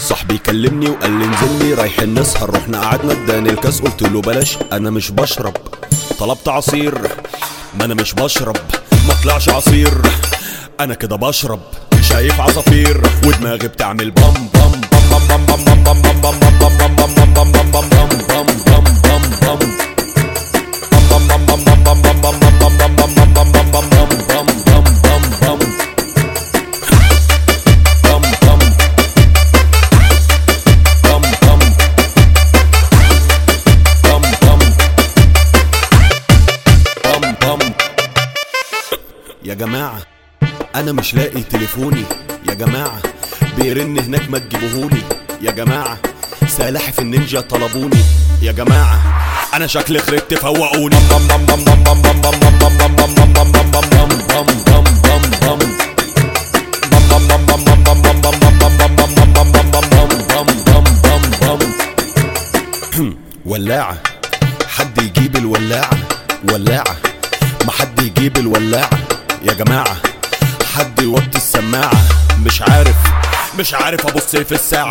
صاحبي كلمني وقال لي انزلني رايحين نسهر، رحنا قعدنا اداني الكاس قلت له بلاش انا مش بشرب. طلبت عصير ما انا مش بشرب، ما طلعش عصير انا كده بشرب. شايف عصافير ودماغي بتعمل بام بام بام بام بام بام بام بام بام بام بام بام بام بام بام بام يا جماعة أنا مش لاقي تليفوني، يا جماعة بيرن هناك ما تجيبوهولي، يا جماعة سلاحف النينجا طلبوني، يا جماعة أنا شكلي خربت فوقوني. ولاعة حد يجيب الولاعة، ولاعة ما حد يجيب الولاعة، يا جماعة حد يوطي السماعة. مش عارف ابص في الساعة.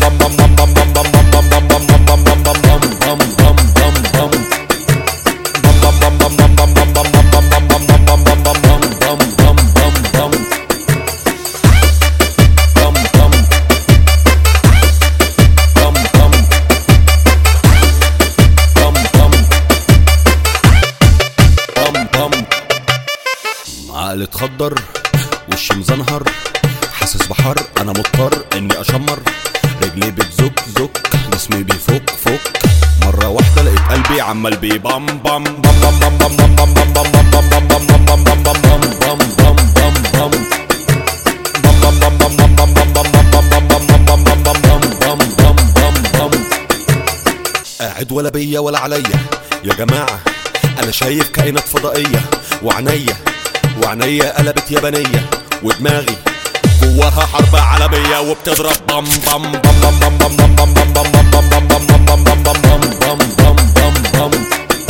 عقلي اتخدر وشي مزنهر، حاسس بحر انا مضطر اني اشمر، رجلي بتزك زك جسمي بيفك فك، مرة واحدة لقيت قلبي عمال بيبام بام بام بام بام بام بام بام بام بام بام بام بام بام. قاعد ولا بيا ولا عليا يا جماعة، انا شايف كائنات فضائية وعينيا قلبت يابانية، ودماغي جواها حرب عالمية وبتضرب بام بام بام بام بام بام بام بام بام بام بام بام بام بام بام.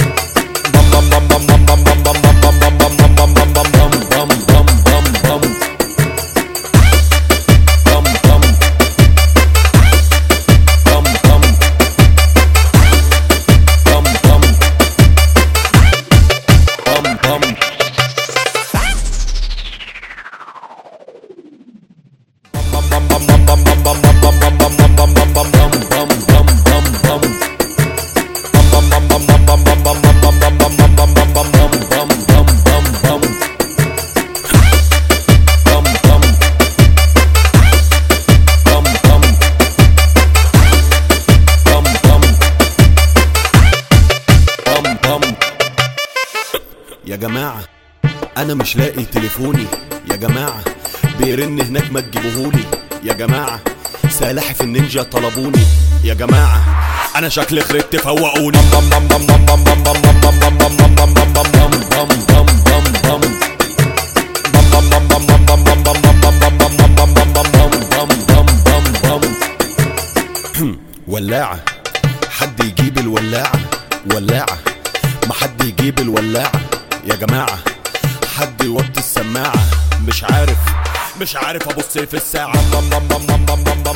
يا جماعة أنا مش لاقي تليفوني، يا جماعة بيرن هناك ما تجيبوهولي، يا جماعة سلاحف النينجا طلبوني، يا جماعة أنا شكلي خربت فوقوني. ولاعة حد يجيب الولاعة، ولاعة ما حد يجيب الولاعة، يا جماعة حد يوطي السماعة. مش عارف ابص في الساعة.